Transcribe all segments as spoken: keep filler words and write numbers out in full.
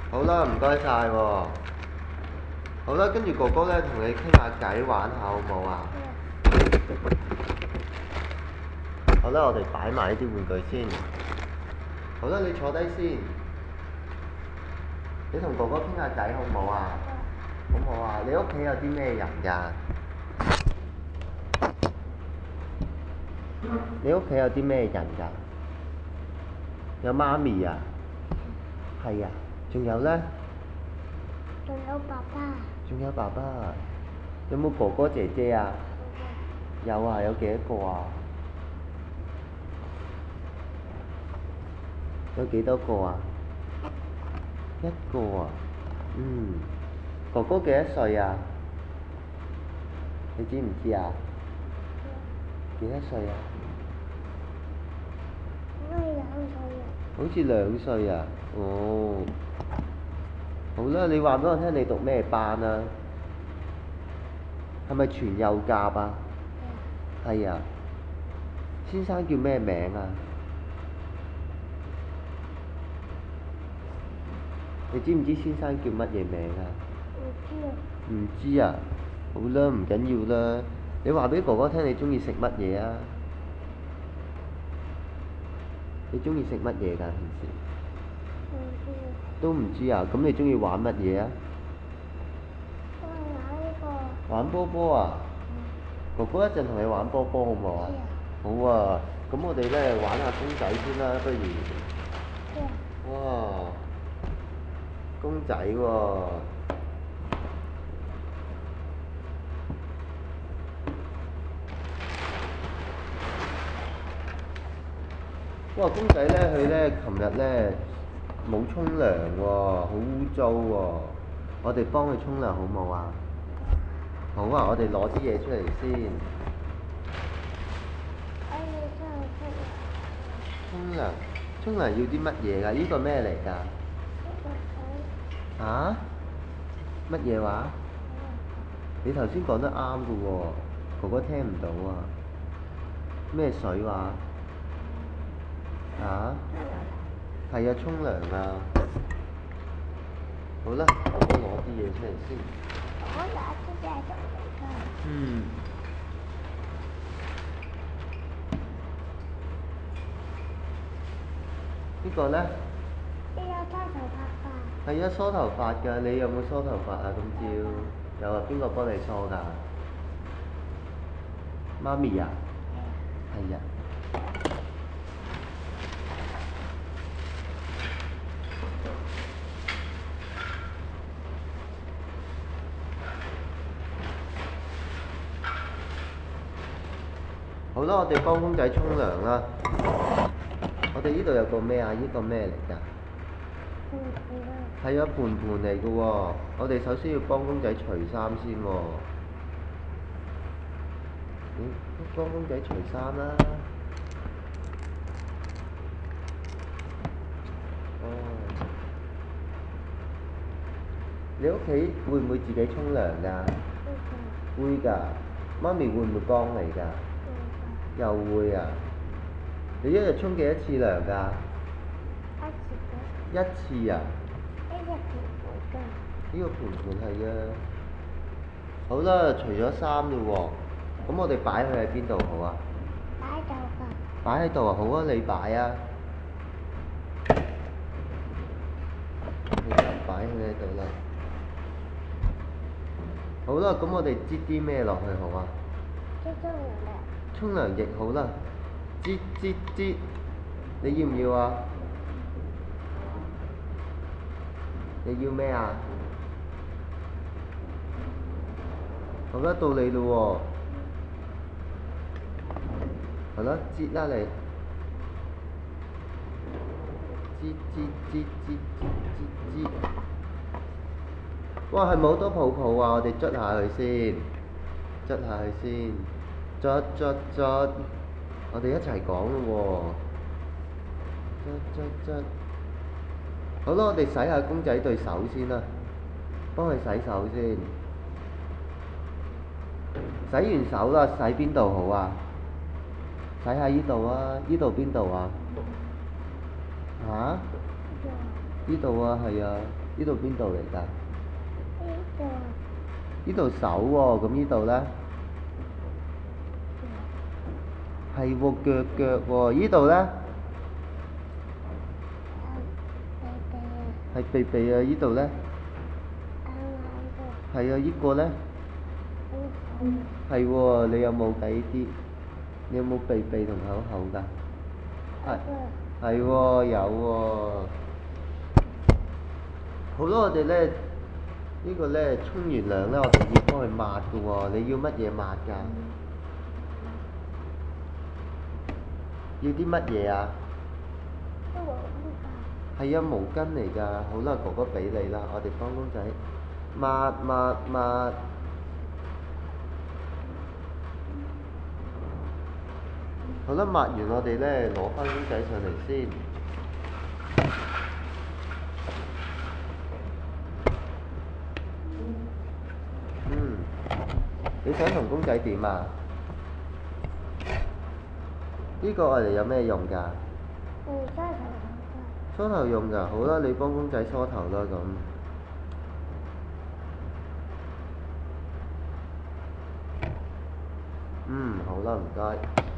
好啦，唔該晒喎。好啦，跟住哥哥咧同你傾下偈玩下好唔好啊？好啦，我哋擺埋呢啲玩具先。好啦，你坐低先。你同哥哥傾下偈好唔好啊？好唔好啊？你屋企有啲咩人㗎？你屋企有啲咩人㗎？有媽咪啊？係啊。仲有咧？ 仲有爸爸。 仲有爸爸。有冇哥哥姐姐啊？有啊，有幾多個啊？有幾多個啊？一個啊。嗯。哥哥幾多歲啊？你知唔知啊？幾多歲啊？ 應該兩歲啊。 好似兩歲啊。哦。好啦，你話俾我聽，你讀咩班啊？係咪全幼甲啊？係啊。先生叫咩名啊？你知唔知先生叫乜嘢名啊？ 唔知啊。 唔知啊？好啦，唔緊要啦。你話俾哥哥聽，你中意食乜嘢啊？你中意食乜嘢㗎？平時？ 唔知啊。 都唔知啊？咁你中意玩乜嘢啊？ 我玩呢個。 玩波波啊？哥哥一陣同你玩波波好唔好啊？好啊。咁我哋咧玩下公仔先啦，不如。哇！公仔喎。哇！公仔咧，佢咧，琴日咧冇沖涼喎，好污糟喎。我哋幫佢沖涼好唔好啊？好啊，我哋攞啲嘢出嚟先。 哎呀！真係出嚟。 沖涼，沖涼要啲乜嘢㗎？呢個咩嚟㗎？ 呢個水。 嚇？乜嘢話？你頭先講得啱㗎喎，哥哥聽唔到啊。咩水話？嚇？係啊，沖涼啊。好啦，哥哥攞啲嘢出嚟先。 我拿啲嘢出嚟㗎。 嗯。呢個咧？ 呢個梳頭髮㗎。 係啊，梳頭髮㗎。你有冇梳頭髮啊？今朝有啊？邊個幫你梳㗎？媽咪啊？係啊。好啦，我哋幫公仔沖涼啦。我哋呢度有個咩啊？呢個咩嚟㗎？ 盤盤啊。 係啊，盤盤嚟㗎喎。我哋首先要幫公仔除衫先喎。嗯，幫公仔除衫啦。哦。你屋企會唔會自己沖涼㗎？會㗎。媽咪會唔會幫你㗎？會㗎。又會啊？你一日沖幾多次涼㗎？ 一次嘅。 一次啊？ 呢個盤盤㗎。 呢個盤盤係啊。好啦，除咗衫嘞喎，咁我哋擺佢喺邊度好啊？ 擺喺度㗎。 擺喺度啊，好啊，你擺啊。你就擺佢喺度啦。好啦，咁我哋擠啲咩落去好啊？ 擠沖涼液。 沖涼液好啦，擠擠擠，你要唔要啊？你要咩啊？好啦，到你嘞喎。係咯，擠啦你。擠擠擠擠擠擠擠。哇，係咪好多泡泡啊？我哋捽下佢先，捽下佢先，捽捽捽。我哋一齊講嘞喎。捽捽捽。好啦，我哋洗下公仔對手先啦，幫佢洗手先。洗完手啦，洗邊度好啊？洗下依度啊，依度邊度啊？嚇？ 呢度啊，係啊，呢度邊度嚟㗎？ 呢度呢度手喎，咁呢度咧？係喎，腳腳喎，呢度咧？ 啊， 係鼻鼻啊，呢度咧？ 鼻鼻啊， 係啊，呢個咧？ 眼眼係喎，你有冇㗎呢啲？你有冇鼻鼻同口口㗎？係係喎，有喎。好啦，我哋咧呢個咧沖完涼咧，我哋要幫佢抹㗎喎。你要乜嘢抹㗎？要啲乜嘢啊？ 都冇㗎。 係啊，毛巾嚟㗎。好啦，哥哥俾你啦，我哋幫公仔抹抹抹。好啦，抹完我哋咧攞翻公仔上嚟先。嗯，你想同公仔點啊？呢個我哋有咩用㗎？ 嗯，梳頭㗎。 梳頭用㗎，好啦，你幫公仔梳頭啦咁。嗯，好啦，唔該。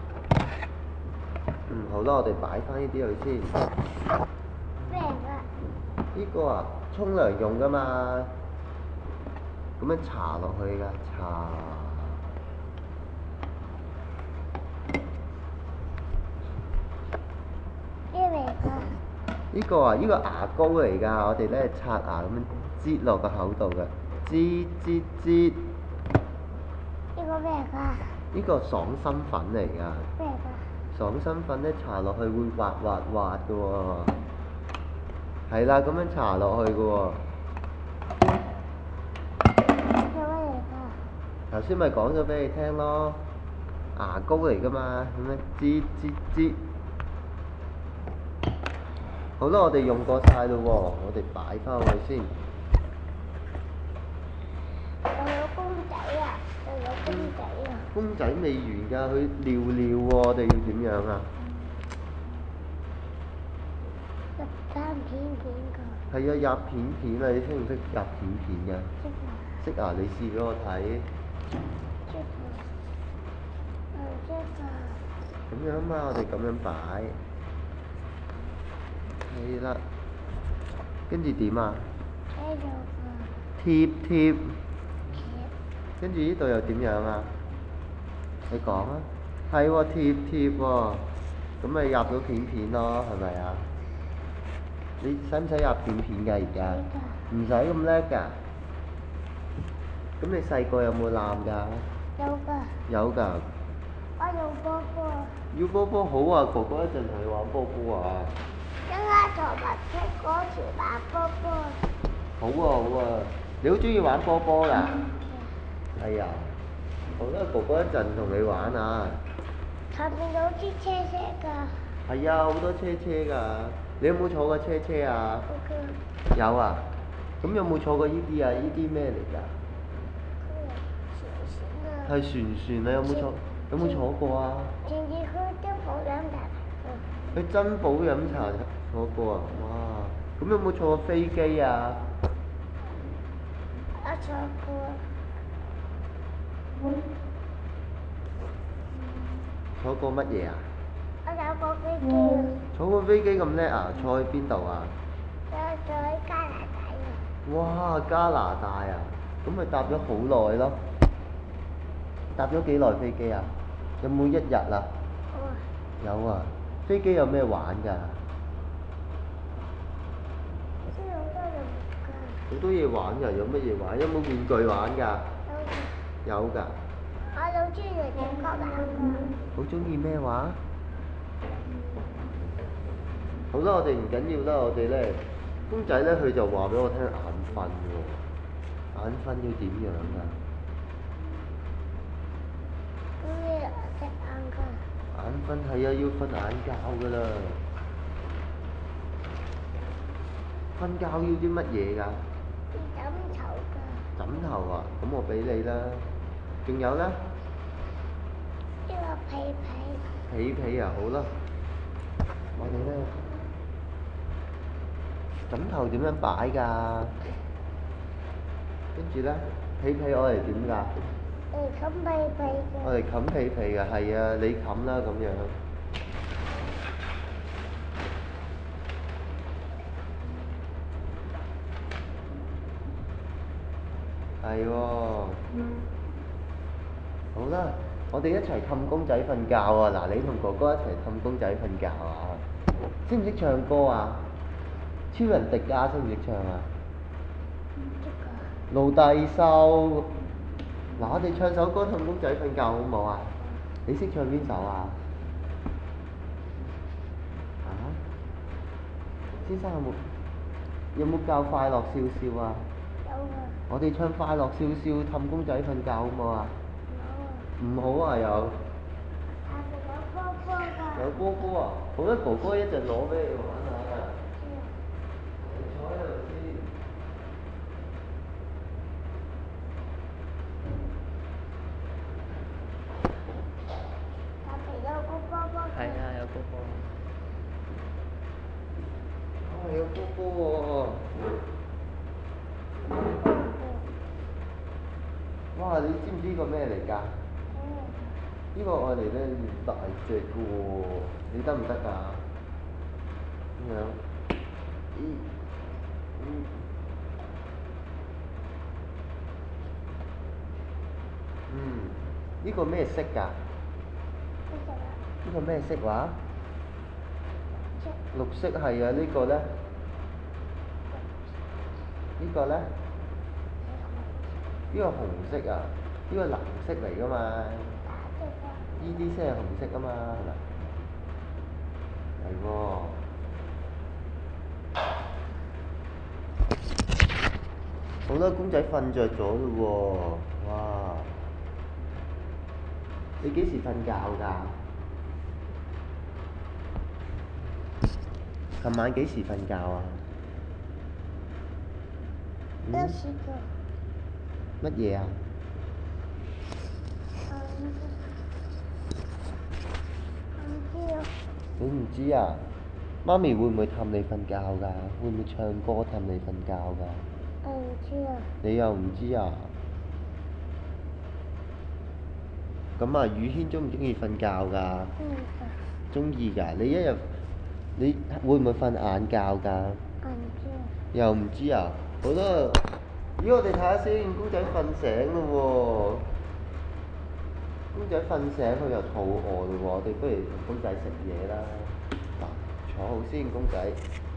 嗯，好啦，我哋擺翻呢啲去先。 咩㗎？ 呢個啊，沖涼用㗎嘛，咁樣搽落去㗎，搽。 咩嚟㗎？ 呢個啊，呢個牙膏嚟㗎，我哋咧刷牙咁樣擠落個口度㗎，擠擠擠。 呢個咩㗎？ 呢個爽身粉嚟㗎。 咩㗎？ 爽身粉咧搽落去會滑滑滑㗎喎。係啦，咁樣搽落去㗎喎。 呢個咩嚟㗎？ 頭先咪講咗俾你聽咯，牙膏嚟㗎嘛，咁樣擠擠擠。好啦，我哋用過晒咯喎，我哋擺翻去先。 仲有公仔啊！仲有公仔啊！ 公仔未完㗎，佢尿尿喎，我哋要點樣啊？ 入間片片㗎。 係啊，入片片啊，你識唔識入片片㗎？ 識啊！ 識啊，你試俾我睇。 識啊！唔識啊！ 咁樣啊嘛，我哋咁樣擺。係啦，跟住點啊？ 呢度㗎。 貼貼。 貼。 跟住呢度又點樣啊？你講啊。係喎，貼貼喎，咁咪入到片片咯，係咪啊？你使唔使入片片㗎而家？唔使咁叻㗎。咁你細個有冇攬㗎？ 有㗎。 有㗎。 我用波波。 要波波好啊，哥哥一陣同你玩波波啊。 一陣同埋聽歌詞玩波波。 好啊好啊，你好中意玩波波㗎？係啊。好啦，哥哥一陣同你玩啊。 後面有啲車車㗎。 係啊，好多車車㗎。你有冇坐過車車啊？ 有㗎。 有啊。咁有冇坐過呢啲啊？呢啲咩嚟㗎？ 船船啊。 係船船啊！有冇坐？有冇坐過啊？ 前次去珍寶飲茶。 去珍寶飲茶坐過啊！哇！咁有冇坐過飛機啊？ 我坐過。 坐過乜嘢啊？ 我有個飛機啊！ 坐過飛機咁叻啊！坐去邊度啊？ 我坐喺加拿大啊！ 哇！加拿大啊！咁咪搭咗好耐咯。搭咗幾耐飛機啊？有冇一日啊？ 哦。 有啊！飛機有咩玩㗎？ 真係好多嘢玩㗎。 好多嘢玩㗎，有乜嘢玩？有冇玩具玩㗎？ 有㗎。 有㗎。 我好中意整角玩㗎。 好中意咩話？好啦，我哋唔緊要啦，我哋咧公仔咧，佢就話俾我聽眼瞓喎，眼瞓要點樣㗎？ 咩啊？隻眼㗎。 眼瞓係啊，要瞓眼覺㗎啦。瞓覺要啲乜嘢㗎？ 要枕頭㗎。 枕頭啊，咁我俾你啦。仲有咧？ 呢個被被。 被被啊，好啦，我哋咧枕頭點樣擺㗎？跟住咧，被被我嚟點㗎？ 誒冚被被我嘅。 嚟冚被被㗎，係啊，你冚啦咁樣。係喎。好啦，我哋一齊氹公仔瞓覺啊！嗱，你同哥哥一齊氹公仔瞓覺啊！識唔識唱歌啊？超人迪迦識唔識唱啊？ 唔識㗎。 盧第秀。嗱，我哋唱首歌氹公仔瞓覺好唔好啊？你識唱邊首啊？啊？先生有冇有冇教快樂笑笑啊？ 有啊。 我哋唱快樂笑笑氹公仔瞓覺好唔好啊？ 有啊。 唔好啊又。 下邊有波波㗎。 有波波啊！好啦，哥哥一陣攞俾你玩下。 嗯。 你坐喺度先。 下邊有個波波㗎。 係啊，有波波。 啊，有波波喎！哇！你知唔知呢個咩嚟㗎？ 嗯。 呢個愛嚟咧練大隻嘅喎，你得唔得㗎？咁樣。咦？嗯。嗯。呢個咩色㗎？ 呢個啊。 呢個咩色話？ 綠色。 綠色係啊，呢個咧？呢個咧？呢個紅色啊，呢個藍色嚟㗎嘛。呢啲先係紅色啊嘛，係咪？係喎。好多公仔瞓着咗嘞喎，哇！你幾時瞓覺㗎？琴晚幾時瞓覺啊？ 有試過。 乜嘢啊？ 唔知啊。 你唔知啊？媽咪會唔會氹你瞓覺㗎？會唔會唱歌氹你瞓覺㗎？ 我唔知啊。 你又唔知啊？咁啊，宇軒中唔中意瞓覺㗎？中意㗎。你一日你會唔會瞓晏覺㗎？ 我唔知啊。 又唔知啊？好啦，咦，我哋睇下先，公仔瞓醒嘞喎。公仔瞓醒佢又肚餓嘞喎，我哋不如同公仔食嘢啦。嗱，坐好先，公仔。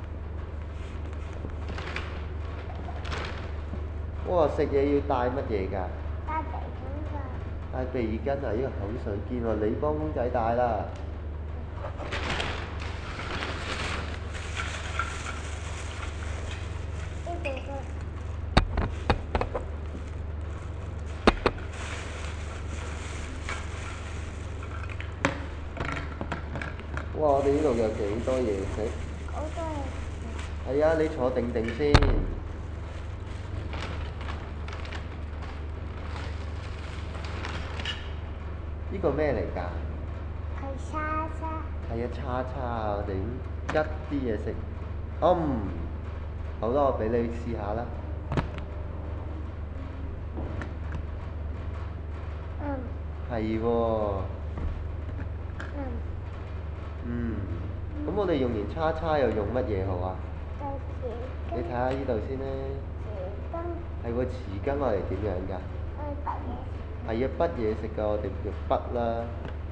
哇！食嘢要帶乜嘢㗎？ 帶鼻巾㗎。 帶鼻巾啊！呢個口水肩喎，你幫公仔帶啦。 呢個㗎。 哇！我哋呢度有幾多嘢食？ 好多嘢食。 係啊，你坐定定先。呢個咩嚟㗎？ 係叉叉。 係啊，叉叉啊！我哋咁吉啲嘢食。嗯，好啦，我俾你試下啦。 嗯。係係喎。 嗯。 嗯。咁我哋用完叉叉又用乜嘢好啊？ 就匙羹。 你睇下呢度先咧。 匙羹。 係喎，匙羹我哋點樣㗎？ 我哋筆嘢食。 係啊，筆嘢食㗎，我哋用筆啦。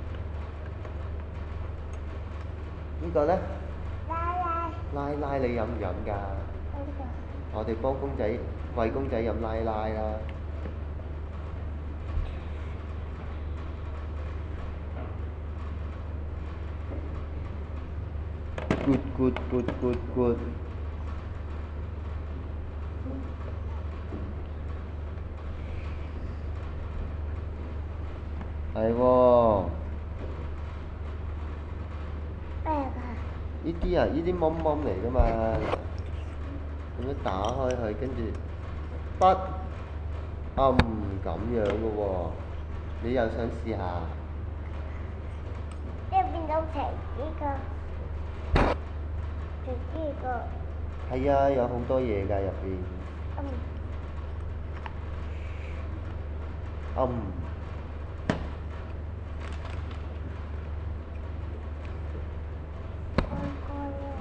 呢個咧？ 奶奶。 奶奶你飲唔飲㗎？ 呢個。 我哋幫公仔餵公仔飲奶奶啦。Good good good good good。係喎。 咩㗎？ 呢啲啊，呢啲蚊蚊嚟㗎嘛。咁樣打開佢，跟住筆，嗯咁樣嘅喎。你又想試下？ 呢邊有皮呢個，皮呢個， 係啊，有好多嘢㗎入邊。 嗯， 嗯。 開開啊！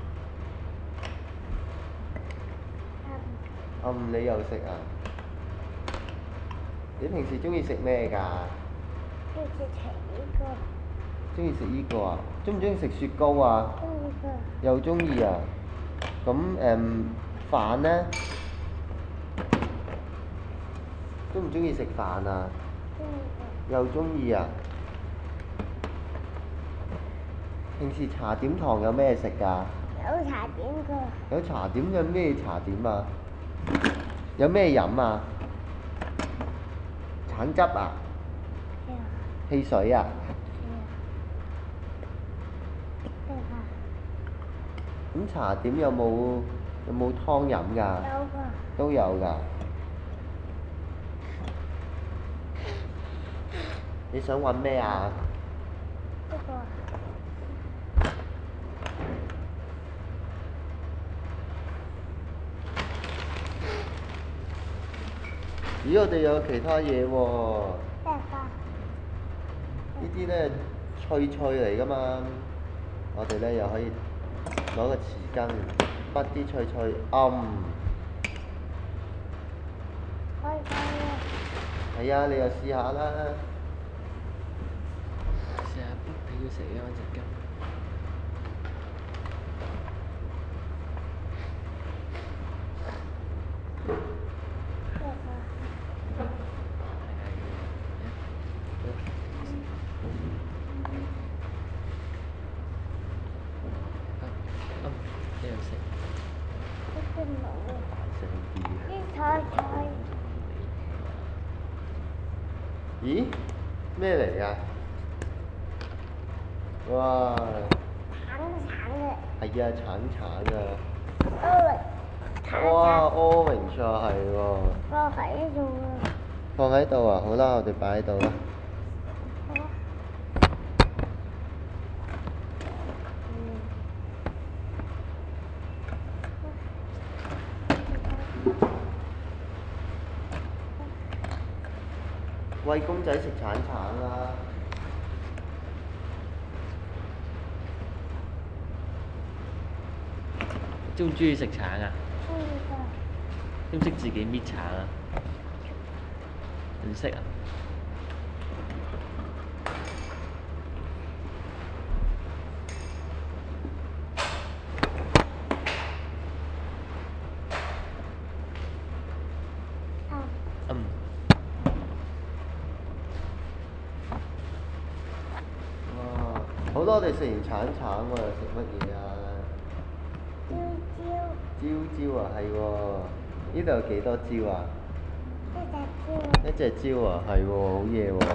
嗯， 嗯，你又食啊？你平時中意食咩㗎？ 跟住食呢個， 中意食呢個啊？中唔中意食雪糕啊？ 跟住個， 又中意啊？咁誒飯呢？中唔中意食飯啊？ 跟住個， 又中意啊？平時茶點堂有咩食㗎？ 有茶點個， 有茶點，有咩茶點啊？有咩飲啊？橙汁啊？ 係啊， 汽水啊？ 係啊， 咁茶點有冇有冇湯飲㗎？ 有個， 都有㗎。你想揾咩啊？ 呢個， 咦，我哋有其他嘢喎。 咩個？ 呢啲咧脆脆嚟㗎嘛，我哋咧又可以攞個匙羹剝啲脆脆，暗、 開開啊！ 係啊，你又試下啦。 試下剝俾佢食啊！揾隻羹。 咩個？ 嗯，你又食？ 呢啲冇， 成啲。 啲菜菜， 咦？咩嚟㗎？哇！ 橙橙嘅， 係啊，橙橙㗎。 哦，橙哇橙， ，orange 啊，係喎。 放喺呢度啊！ 放喺度啊，好啦，我哋擺喺度啦。 好啊。 餵公仔食橙橙啦。 中唔中意食橙啊？ 中意個， 識唔識自己搣橙啊？唔識啊？ 啊， 嗯。 哇！好啦，我哋食完橙橙喎，又食乜嘢啊？ 蕉蕉， 蕉蕉啊，係喎。呢度有幾多蕉啊？ 一隻蕉， 一隻蕉啊，係喎，好嘢喎。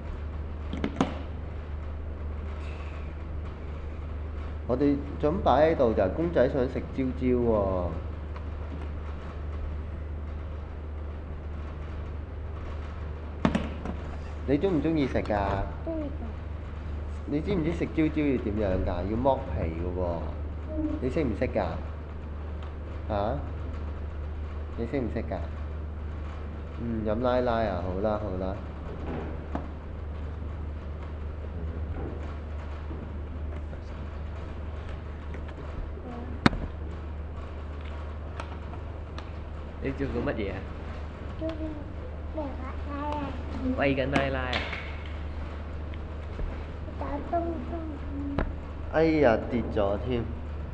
我哋就咁擺喺度就係公仔想食蕉蕉喎。你中唔中意食㗎？ 中意個， 你知唔知食蕉蕉要點樣㗎？要剝皮㗎喎。你識唔識㗎？嚇？你識唔識㗎？嗯，飲奶奶啊，好啦好啦。 你做緊乜嘢啊？ 中意咩話奶啊？ 餵緊奶奶啊！ 打東東， 哎呀，跌咗添！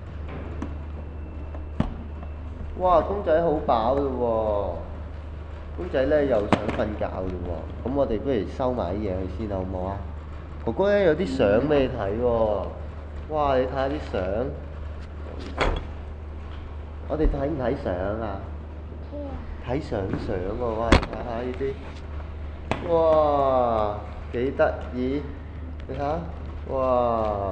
哇，公仔好飽嘞喎！公仔咧又想瞓覺嘞喎，咁我哋不如收埋啲嘢佢先好唔好啊？哥哥咧有啲相俾你睇喎，哇！你睇下啲相，我哋睇唔睇相啊？ 睇啊！ 睇相相喎，哇！你睇下呢啲，哇，幾得意！你睇下，哇！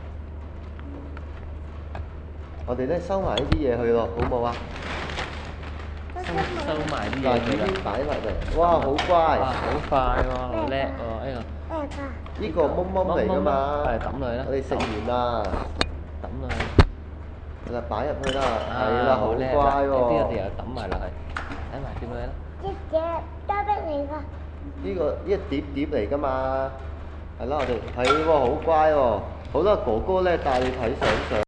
我哋咧收埋呢啲嘢去咯，好唔好啊？ 收收埋啲嗱， 嘢已經佢啦。 擺落嚟，哇！好乖， 哇！好快喎，好叻喎！呢個。 咩㗎？ 呢個懵懵嚟㗎嘛， 係抌落去啦。 我哋食完啦。 抌落去。 嗱，擺入去啦，係啊， 啦，好叻啦！ 乖呢邊個喎。 又抌埋落去，睇埋點樣啦？ 一隻膠筆嚟㗎。 呢個呢一碟碟嚟㗎嘛，係啦，我哋係喎，好乖喎。好啦，哥哥咧帶你睇相相。